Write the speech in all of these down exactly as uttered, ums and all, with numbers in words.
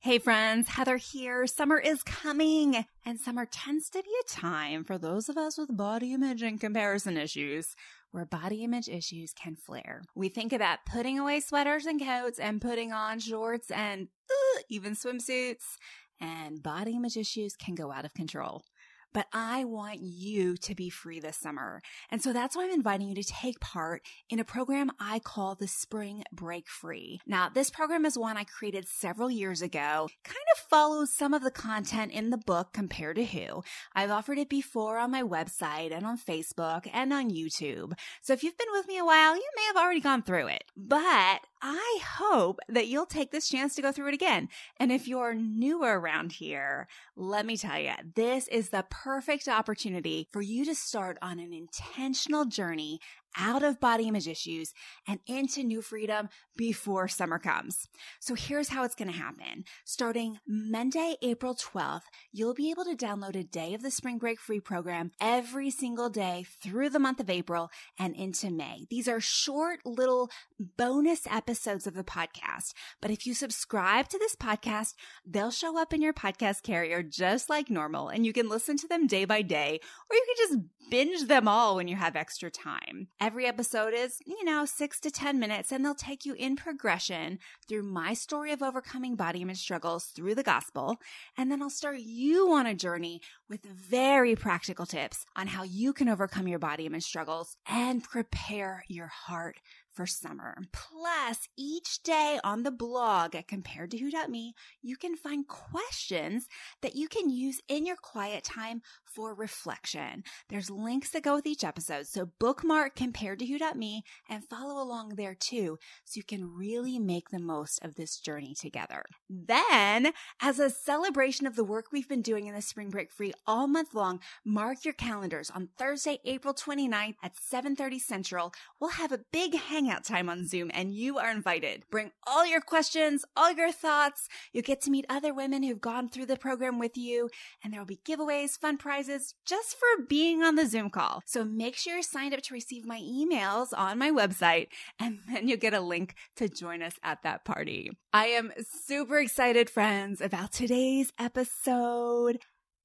Hey friends, Heather here. Summer is coming, and summer tends to be a time for those of us with body image and comparison issues where body image issues can flare. We think about putting away sweaters and coats and putting on shorts and uh, even swimsuits, and body image issues can go out of control. But I want you to be free this summer. And so that's why I'm inviting you to take part in a program I call the Spring Break Free. Now, this program is one I created several years ago, kind of follows some of the content in the book Compare to Who. I've offered it before on my website and on Facebook and on YouTube. So if you've been with me a while, you may have already gone through it. But I hope that you'll take this chance to go through it again. And if you're newer around here, let me tell you, this is the perfect opportunity for you to start on an intentional journey out of body image issues and into new freedom before summer comes. So here's how it's going to happen. Starting Monday, April twelfth, you'll be able to download a day of the Spring Break Free program every single day through the month of April and into May. These are short little bonus episodes of the podcast. But if you subscribe to this podcast, they'll show up in your podcast carrier just like normal, and you can listen to them day by day, or you can just binge them all when you have extra time. Every episode is, you know, six to ten minutes, and they'll take you in progression through my story of overcoming body image struggles through the gospel. And then I'll start you on a journey with very practical tips on how you can overcome your body image struggles and prepare your heart for summer. Plus, each day on the blog at compared to who dot me, you can find questions that you can use in your quiet time for reflection. There's links that go with each episode, so bookmark compared to who dot me and follow along there too, so you can really make the most of this journey together. Then, as a celebration of the work we've been doing in the Spring Break Free all month long, mark your calendars. On Thursday, April twenty-ninth at seven thirty Central, we'll have a big hang Hangout time on Zoom, and you are invited. Bring all your questions, all your thoughts. You'll get to meet other women who've gone through the program with you, and there will be giveaways, fun prizes, just for being on the Zoom call. So make sure you're signed up to receive my emails on my website, and then you'll get a link to join us at that party. I am super excited, friends, about today's episode.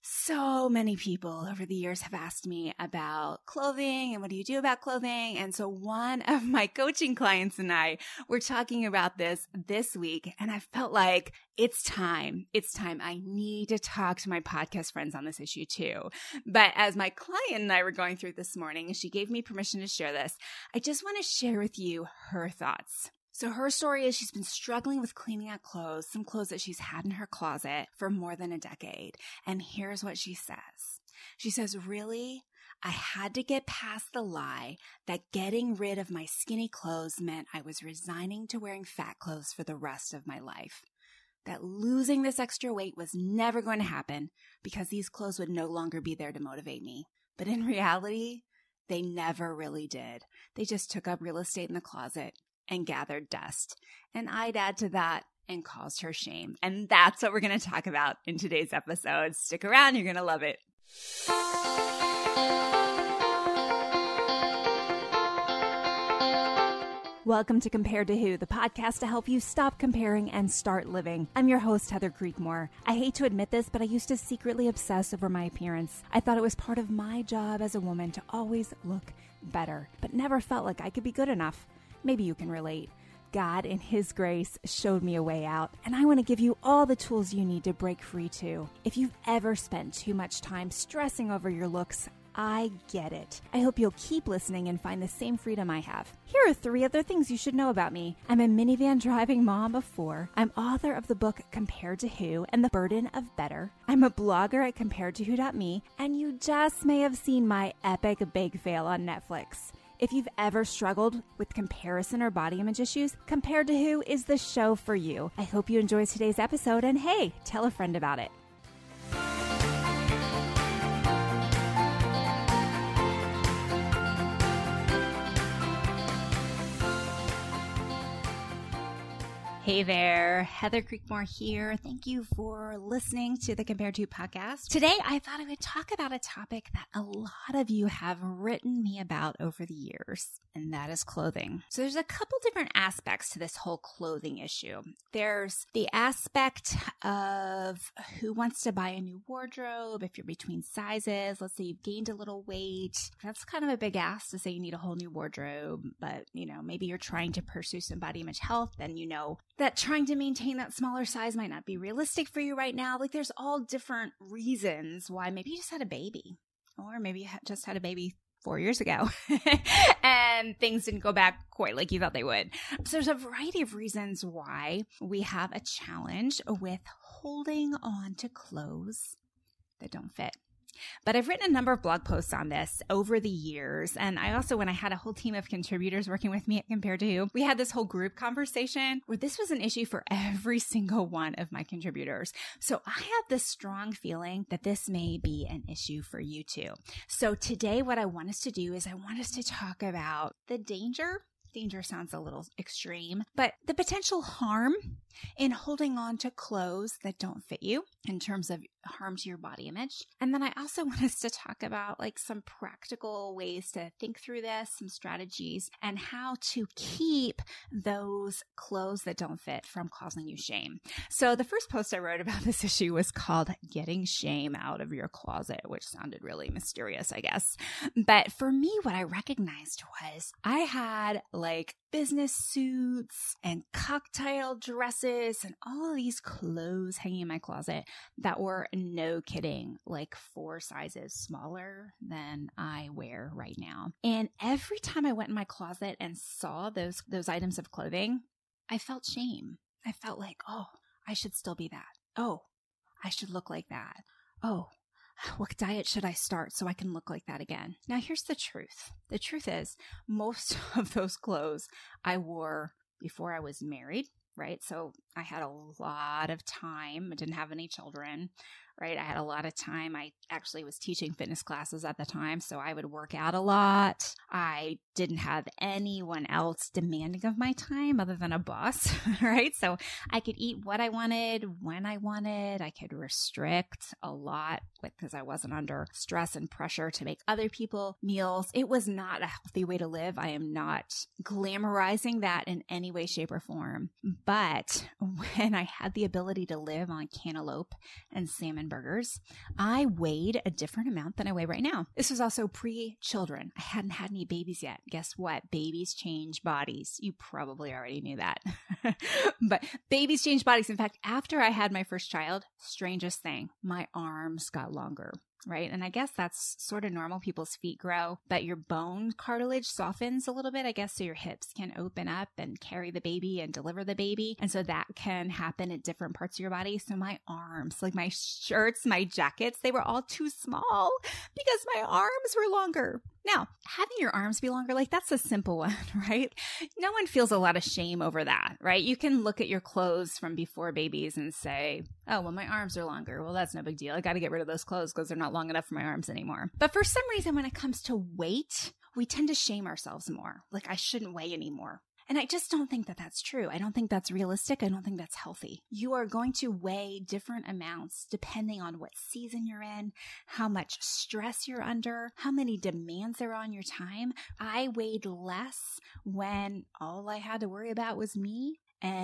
So many people over the years have asked me about clothing and what do you do about clothing? And so one of my coaching clients and I were talking about this this week, and I felt like it's time. It's time. I need to talk to my podcast friends on this issue too. But as my client and I were going through this morning, and she gave me permission to share this, I just want to share with you her thoughts. So her story is she's been struggling with cleaning out clothes, some clothes that she's had in her closet for more than a decade. And here's what she says. She says, really, I had to get past the lie that getting rid of my skinny clothes meant I was resigning to wearing fat clothes for the rest of my life. That losing this extra weight was never going to happen because these clothes would no longer be there to motivate me. But in reality, they never really did. They just took up real estate in the closet and gathered dust. And I'd add to that and caused her shame. And that's what we're going to talk about in today's episode. Stick around. You're going to love it. Welcome to Compare to Who, the podcast to help you stop comparing and start living. I'm your host, Heather Creekmore. I hate to admit this, but I used to secretly obsess over my appearance. I thought it was part of my job as a woman to always look better, but never felt like I could be good enough. Maybe you can relate. God, in His grace, showed me a way out, and I want to give you all the tools you need to break free too. If you've ever spent too much time stressing over your looks, I get it. I hope you'll keep listening and find the same freedom I have. Here are three other things you should know about me. I'm a minivan driving mom of four. I'm author of the book Compared to Who and the Burden of Better. I'm a blogger at compared to who dot me, and you just may have seen my epic bake fail on Netflix. If you've ever struggled with comparison or body image issues, Compared to Who is the show for you. I hope you enjoy today's episode, and hey, tell a friend about it. Hey there, Heather Creekmore here. Thank you for listening to the Compare To podcast. Today, I thought I would talk about a topic that a lot of you have written me about over the years, and that is clothing. So there's a couple different aspects to this whole clothing issue. There's the aspect of who wants to buy a new wardrobe, if you're between sizes. Let's say you've gained a little weight. That's kind of a big ask to say you need a whole new wardrobe, but you know, maybe you're trying to pursue some body image health, then you know that trying to maintain that smaller size might not be realistic for you right now. Like there's all different reasons why maybe you just had a baby, or maybe you just had a baby four years ago and things didn't go back quite like you thought they would. So there's a variety of reasons why we have a challenge with holding on to clothes that don't fit. But I've written a number of blog posts on this over the years. And I also, when I had a whole team of contributors working with me at Compare To, we had this whole group conversation where this was an issue for every single one of my contributors. So I have this strong feeling that this may be an issue for you too. So today, what I want us to do is I want us to talk about the danger. Danger sounds a little extreme, but the potential harm in holding on to clothes that don't fit you in terms of harm to your body image. And then I also want us to talk about like some practical ways to think through this, some strategies, and how to keep those clothes that don't fit from causing you shame. So the first post I wrote about this issue was called Getting Shame Out of Your Closet, which sounded really mysterious, I guess. But for me, what I recognized was I had like business suits and cocktail dresses and all of these clothes hanging in my closet that were, no kidding, like four sizes smaller than I wear right now. And every time I went in my closet and saw those those items of clothing, I felt shame. I felt like, oh, I should still be that. Oh, I should look like that. Oh, what diet should I start so I can look like that again? Now, here's the truth. The truth is, most of those clothes I wore before I was married, right? So I had a lot of time. I didn't have any children, right? I had a lot of time. I actually was teaching fitness classes at the time, so I would work out a lot. I didn't have anyone else demanding of my time other than a boss, right? So I could eat what I wanted, when I wanted. I could restrict a lot because I wasn't under stress and pressure to make other people meals. It was not a healthy way to live. I am not glamorizing that in any way, shape, or form. But when I had the ability to live on cantaloupe and salmon burgers, I weighed a different amount than I weigh right now. This was also pre-children. I hadn't had any babies yet. Guess what? Babies change bodies. You probably already knew that. But babies change bodies. In fact, after I had my first child, strangest thing, my arms got longer. Right. And I guess that's sort of normal. People's feet grow, but your bone cartilage softens a little bit, I guess, so your hips can open up and carry the baby and deliver the baby. And so that can happen at different parts of your body. So my arms, like my shirts, my jackets, they were all too small because my arms were longer. Now, having your arms be longer, like that's a simple one, right? No one feels a lot of shame over that, right? You can look at your clothes from before babies and say, oh, well, my arms are longer. Well, that's no big deal. I got to get rid of those clothes because they're not long enough for my arms anymore. But for some reason, when it comes to weight, we tend to shame ourselves more. Like I shouldn't weigh anymore. And I just don't think that that's true. I don't think that's realistic. I don't think that's healthy. You are going to weigh different amounts depending on what season you're in, how much stress you're under, how many demands are on your time. I weighed less when all I had to worry about was me.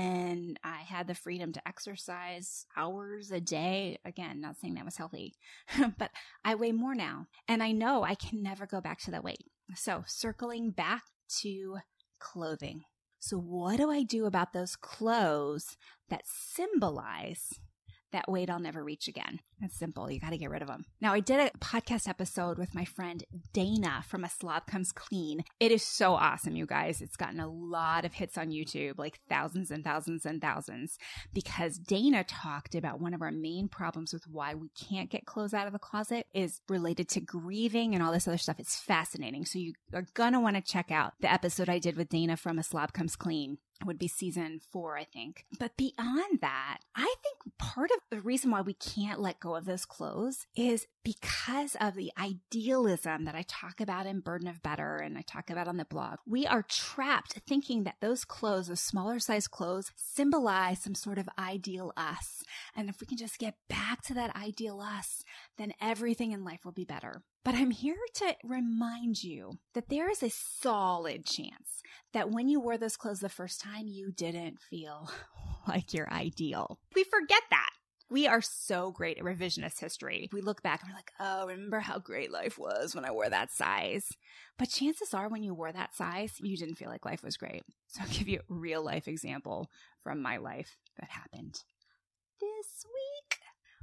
And I had the freedom to exercise hours a day. Again, not saying that was healthy, but I weigh more now. And I know I can never go back to that weight. So circling back to clothing. So what do I do about those clothes that symbolize that weight I'll never reach again? It's simple. You got to get rid of them. Now, I did a podcast episode with my friend Dana from A Slob Comes Clean. It is so awesome, you guys. It's gotten a lot of hits on YouTube, like thousands and thousands and thousands, because Dana talked about one of our main problems with why we can't get clothes out of the closet is related to grieving and all this other stuff. It's fascinating. So you are going to want to check out the episode I did with Dana from A Slob Comes Clean. Would be season four, I think. But beyond that, I think part of the reason why we can't let go go of those clothes is because of the idealism that I talk about in Burden of Better and I talk about on the blog. We are trapped thinking that those clothes, those smaller size clothes, symbolize some sort of ideal us. And if we can just get back to that ideal us, then everything in life will be better. But I'm here to remind you that there is a solid chance that when you wore those clothes the first time, you didn't feel like you're ideal. We forget that. We are so great at revisionist history. We look back and we're like, oh, remember how great life was when I wore that size. But chances are when you wore that size, you didn't feel like life was great. So I'll give you a real life example from my life that happened this week.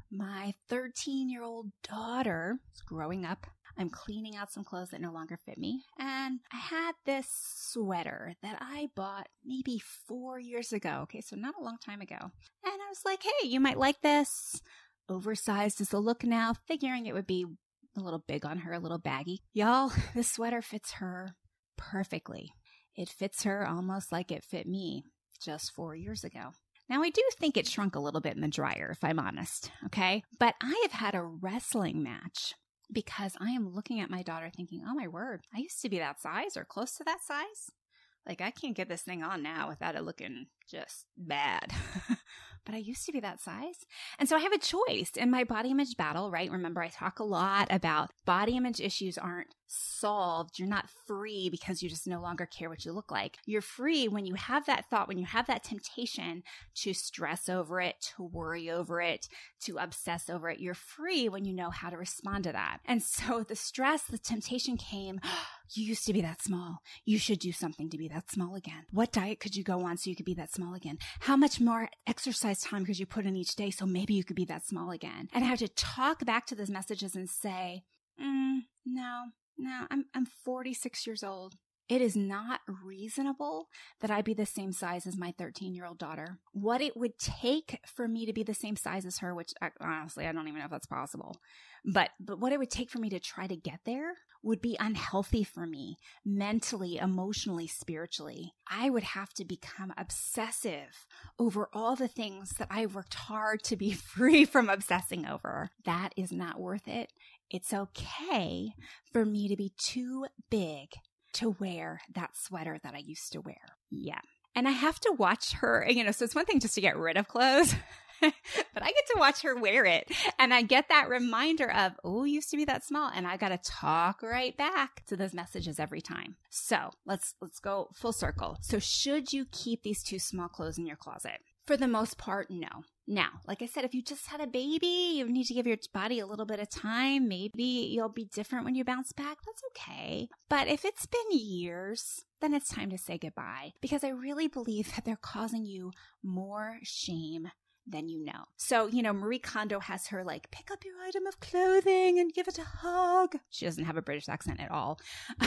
My thirteen-year-old daughter is growing up. I'm cleaning out some clothes that no longer fit me. And I had this sweater that I bought maybe four years ago. Okay, so not a long time ago. And I was like, hey, you might like this. Oversized is the look now, figuring it would be a little big on her, a little baggy. Y'all, this sweater fits her perfectly. It fits her almost like it fit me just four years ago. Now, I do think it shrunk a little bit in the dryer, if I'm honest, okay? But I have had a wrestling match because I am looking at my daughter thinking, oh my word, I used to be that size or close to that size. Like, I can't get this thing on now without it looking just bad. But I used to be that size. And so I have a choice in my body image battle, right? Remember, I talk a lot about body image issues aren't solved. You're not free because you just no longer care what you look like. You're free when you have that thought, when you have that temptation to stress over it, to worry over it, to obsess over it. You're free when you know how to respond to that. And so the stress, the temptation came, you used to be that small. You should do something to be that small again. What diet could you go on so you could be that small again? How much more exercise time could you put in each day so maybe you could be that small again? And I have to talk back to those messages and say, mm, no, no, I'm I'm forty-six years old. It is not reasonable that I be the same size as my thirteen-year-old daughter. What it would take for me to be the same size as her, which honestly, I don't even know if that's possible, but but what it would take for me to try to get there would be unhealthy for me, mentally, emotionally, spiritually. I would have to become obsessive over all the things that I worked hard to be free from obsessing over. That is not worth it. It's okay for me to be too big to wear that sweater that I used to wear. Yeah. And I have to watch her, you know, so it's one thing just to get rid of clothes, but I get to watch her wear it. And I get that reminder of, oh, you used to be that small. And I got to talk right back to those messages every time. So let's, let's go full circle. So should you keep these two small clothes in your closet? For the most part, no. Now, like I said, if you just had a baby, you need to give your body a little bit of time. Maybe you'll be different when you bounce back. That's okay. But if it's been years, then it's time to say goodbye because I really believe that they're causing you more shame than you know. So, you know, Marie Kondo has her like, pick up your item of clothing and give it a hug. She doesn't have a British accent at all.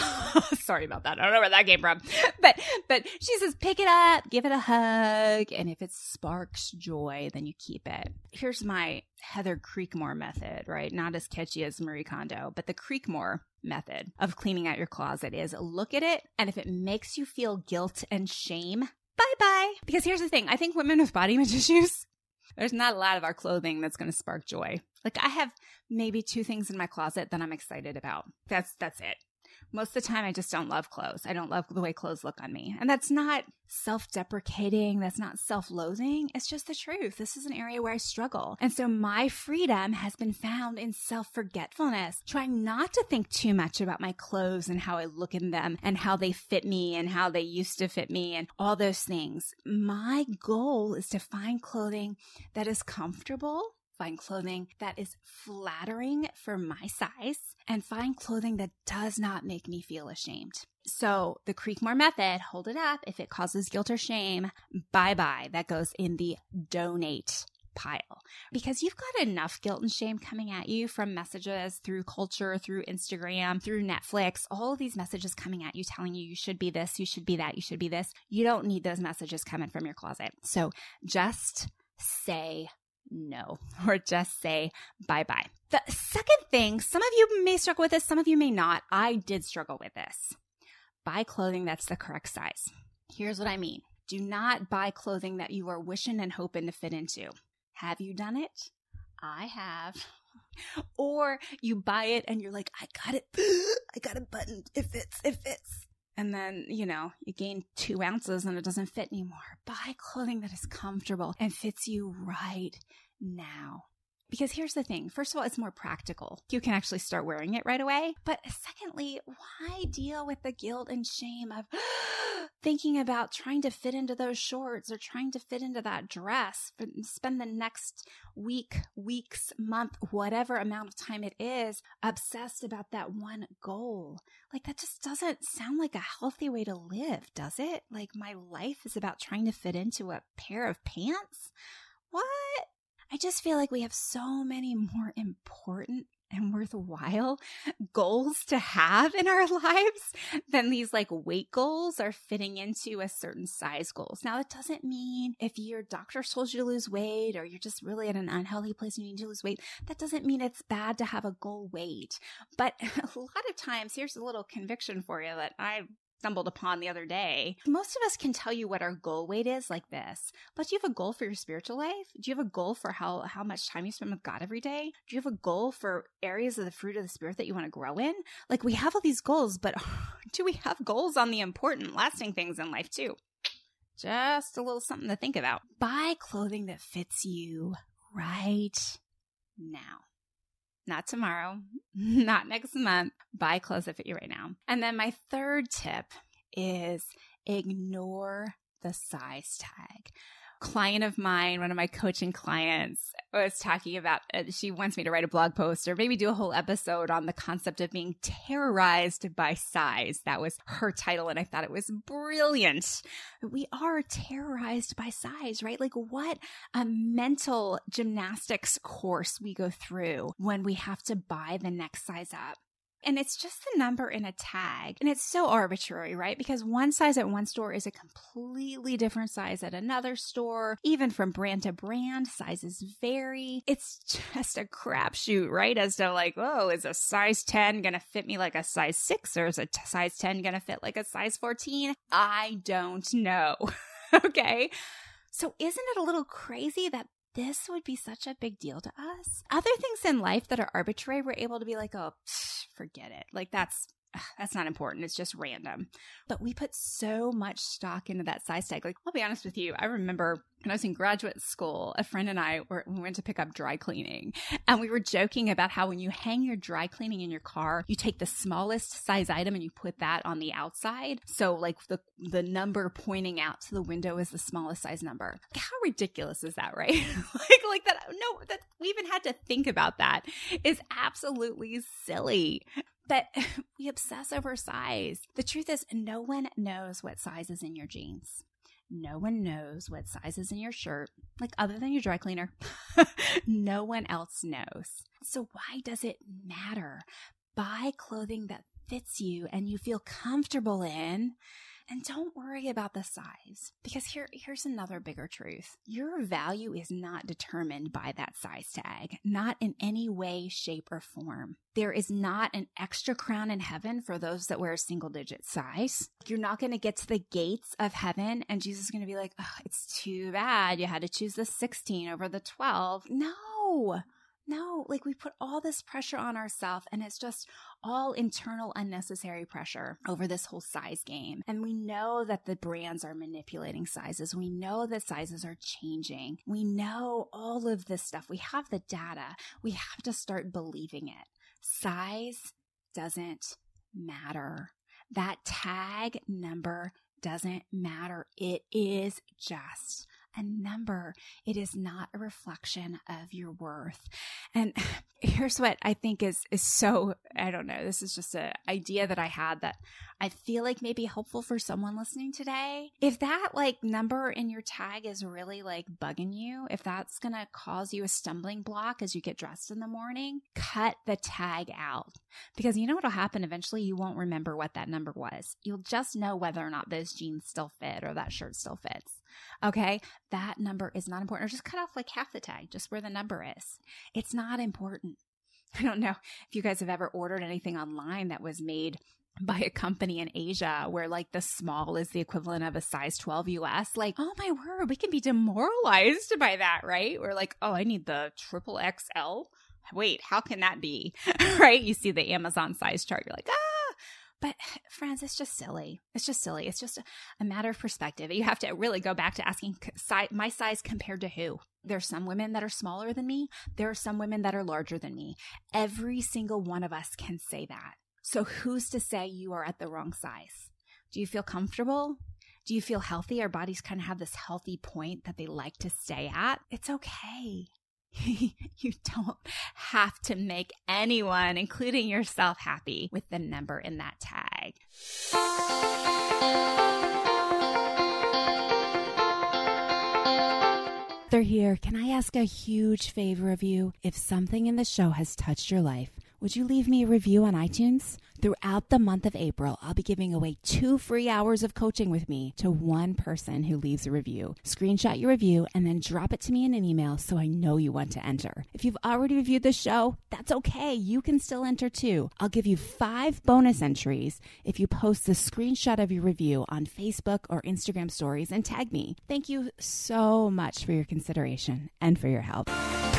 Sorry about that. I don't know where that came from. But, but she says, pick it up, give it a hug. And if it sparks joy, then you keep it. Here's my Heather Creekmore method, right? Not as catchy as Marie Kondo, but the Creekmore method of cleaning out your closet is look at it. And if it makes you feel guilt and shame, bye-bye. Because here's the thing. I think women with body image issues, there's not a lot of our clothing that's going to spark joy. Like I have maybe two things in my closet that I'm excited about. That's that's it. Most of the time, I just don't love clothes. I don't love the way clothes look on me. And that's not self-deprecating. That's not self-loathing. It's just the truth. This is an area where I struggle. And so my freedom has been found in self-forgetfulness, trying not to think too much about my clothes and how I look in them and how they fit me and how they used to fit me and all those things. My goal is to find clothing that is comfortable, find clothing that is flattering for my size, and find clothing that does not make me feel ashamed. So the Creekmore method, hold it up. If it causes guilt or shame, bye-bye. That goes in the donate pile. Because you've got enough guilt and shame coming at you from messages through culture, through Instagram, through Netflix, all of these messages coming at you telling you you should be this, you should be that, you should be this. You don't need those messages coming from your closet. So just say no, or just say bye-bye. The second thing, some of you may struggle with this, some of you may not. I did struggle with this. Buy clothing that's the correct size. Here's what I mean. Do not buy clothing that you are wishing and hoping to fit into. Have you done it? I have. Or you buy it and you're like, I got it. I got a button. It fits. It fits. And then, you know, you gain two ounces and it doesn't fit anymore. Buy clothing that is comfortable and fits you right now. Because here's the thing. First of all, it's more practical. You can actually start wearing it right away. But secondly, why deal with the guilt and shame of thinking about trying to fit into those shorts or trying to fit into that dress, but spend the next week, weeks, month, whatever amount of time it is, obsessed about that one goal? Like, that just doesn't sound like a healthy way to live, does it? Like, my life is about trying to fit into a pair of pants? What? I just feel like we have so many more important and worthwhile goals to have in our lives than these like weight goals or fitting into a certain size goals. Now, it doesn't mean if your doctor told you to lose weight or you're just really at an unhealthy place and you need to lose weight, that doesn't mean it's bad to have a goal weight. But a lot of times, here's a little conviction for you that I stumbled upon the other day. Most of us can tell you what our goal weight is like this, but do you have a goal for your spiritual life? Do you have a goal for how, how much time you spend with God every day? Do you have a goal for areas of the fruit of the Spirit that you want to grow in? Like, we have all these goals, but do we have goals on the important, lasting things in life too? Just a little something to think about. Buy clothing that fits you right now. Not tomorrow, not next month. Buy clothes that fit you right now. And then my third tip is ignore the size tag. Client of mine, one of my coaching clients, was talking about, uh, she wants me to write a blog post or maybe do a whole episode on the concept of being terrorized by size. That was her title, and I thought it was brilliant. We are terrorized by size, right? Like, what a mental gymnastics course we go through when we have to buy the next size up. And it's just the number in a tag. And it's so arbitrary, right? Because one size at one store is a completely different size at another store. Even from brand to brand, sizes vary. It's just a crapshoot, right? As to like, oh, is a size ten going to fit me like a size six, or is a t- size ten going to fit like a size fourteen? I don't know. Okay. So isn't it a little crazy that this would be such a big deal to us? Other things in life that are arbitrary, we're able to be like, oh, psh, forget it. Like, that's that's not important. It's just random. But we put so much stock into that size tag. Like, I'll be honest with you. I remember when I was in graduate school, a friend and I were, we went to pick up dry cleaning, and we were joking about how when you hang your dry cleaning in your car, you take the smallest size item and you put that on the outside. So like the, the number pointing out to the window is the smallest size number. Like, how ridiculous is that, right? like, like that. No, that we even had to think about that is absolutely silly. But we obsess over size. The truth is, no one knows what size is in your jeans. No one knows what size is in your shirt, like other than your dry cleaner. No one else knows. So why does it matter? Buy clothing that fits you and you feel comfortable in. And don't worry about the size, because here, here's another bigger truth. Your value is not determined by that size tag, not in any way, shape, or form. There is not an extra crown in heaven for those that wear a single digit size. You're not going to get to the gates of heaven and Jesus is going to be like, oh, it's too bad you had to choose the sixteen over the twelve. No. No, like we put all this pressure on ourselves, and it's just all internal unnecessary pressure over this whole size game. And we know that the brands are manipulating sizes. We know that sizes are changing. We know all of this stuff. We have the data. We have to start believing it. Size doesn't matter. That tag number doesn't matter. It is just a number. It is not a reflection of your worth. And here's what I think is, is so, I don't know, this is just an idea that I had that I feel like may be helpful for someone listening today. If that like number in your tag is really like bugging you, if that's going to cause you a stumbling block as you get dressed in the morning, cut the tag out. Because you know what'll happen eventually? You won't remember what that number was. You'll just know whether or not those jeans still fit or that shirt still fits. Okay, that number is not important. Or just cut off like half the tag, just where the number is. It's not important. I don't know if you guys have ever ordered anything online that was made by a company in Asia where like the small is the equivalent of a size twelve U S. Like, oh my word, we can be demoralized by that, right? We're like, oh, I need the triple X L. Wait, how can that be? Right? You see the Amazon size chart. You're like, ah. But friends, it's just silly. It's just silly. It's just a, a matter of perspective. You have to really go back to asking si- my size compared to who? There's some women that are smaller than me. There are some women that are larger than me. Every single one of us can say that. So who's to say you are at the wrong size? Do you feel comfortable? Do you feel healthy? Our bodies kind of have this healthy point that they like to stay at. It's okay. You don't have to make anyone, including yourself, happy with the number in that tag. They're here. Can I ask a huge favor of you? If something in the show has touched your life, would you leave me a review on iTunes? Throughout the month of April, I'll be giving away two free hours of coaching with me to one person who leaves a review. Screenshot your review and then drop it to me in an email so I know you want to enter. If you've already reviewed the show, that's okay. You can still enter too. I'll give you five bonus entries if you post the screenshot of your review on Facebook or Instagram stories and tag me. Thank you so much for your consideration and for your help.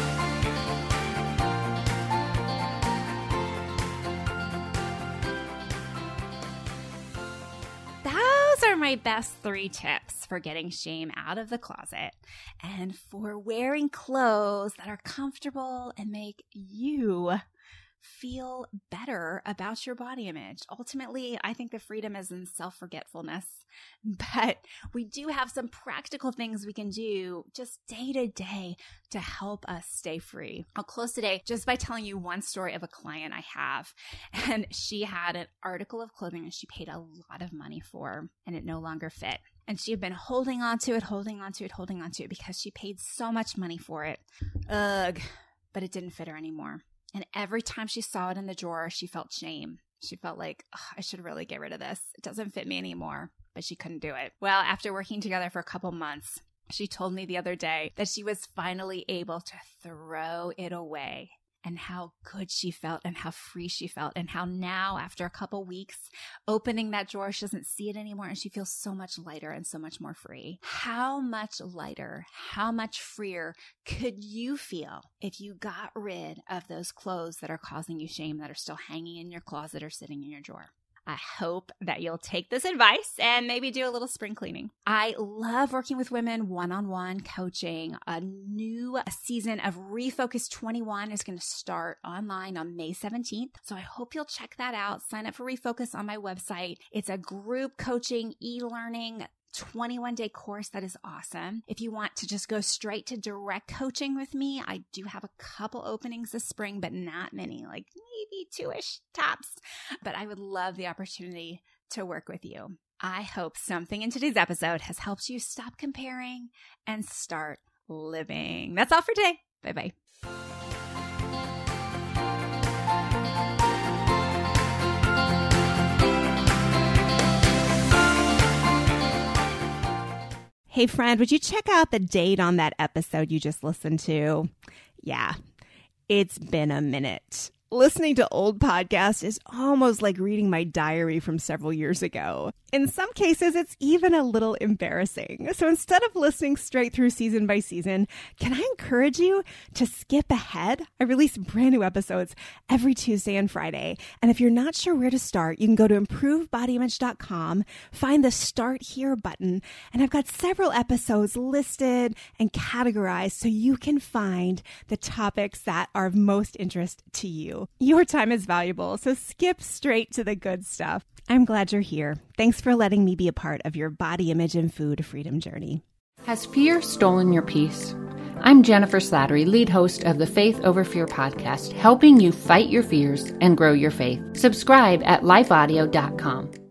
Those are my best three tips for getting shame out of the closet and for wearing clothes that are comfortable and make you feel better about your body image. Ultimately, I think the freedom is in self-forgetfulness, but we do have some practical things we can do just day to day to help us stay free. I'll close today just by telling you one story of a client I have, and she had an article of clothing that she paid a lot of money for, and it no longer fit. And she had been holding on to it, holding on to it, holding on to it because she paid so much money for it. Ugh, but it didn't fit her anymore. And every time she saw it in the drawer, she felt shame. She felt like, oh, I should really get rid of this. It doesn't fit me anymore. But she couldn't do it. Well, after working together for a couple months, she told me the other day that she was finally able to throw it away. And how good she felt and how free she felt and how now, after a couple weeks, opening that drawer, she doesn't see it anymore and she feels so much lighter and so much more free. How much lighter, how much freer could you feel if you got rid of those clothes that are causing you shame, that are still hanging in your closet or sitting in your drawer? I hope that you'll take this advice and maybe do a little spring cleaning. I love working with women one-on-one coaching. A new season of Refocus twenty-one is going to start online on May seventeenth. So I hope you'll check that out. Sign up for Refocus on my website. It's a group coaching, e-learning, twenty-one day course that is awesome. If you want to just go straight to direct coaching with me, I do have a couple openings this spring, but not many, like maybe two-ish tops. But I would love the opportunity to work with you. I hope something in today's episode has helped you stop comparing and start living. That's all for today. Bye-bye. Hey friend, would you check out the date on that episode you just listened to? Yeah, it's been a minute. Listening to old podcasts is almost like reading my diary from several years ago. In some cases, it's even a little embarrassing. So instead of listening straight through season by season, can I encourage you to skip ahead? I release brand new episodes every Tuesday and Friday. And if you're not sure where to start, you can go to improve body image dot com, find the Start Here button, and I've got several episodes listed and categorized so you can find the topics that are of most interest to you. Your time is valuable, so skip straight to the good stuff. I'm glad you're here. Thanks for letting me be a part of your body image and food freedom journey. Has fear stolen your peace? I'm Jennifer Slattery, lead host of the Faith Over Fear podcast, helping you fight your fears and grow your faith. Subscribe at life audio dot com.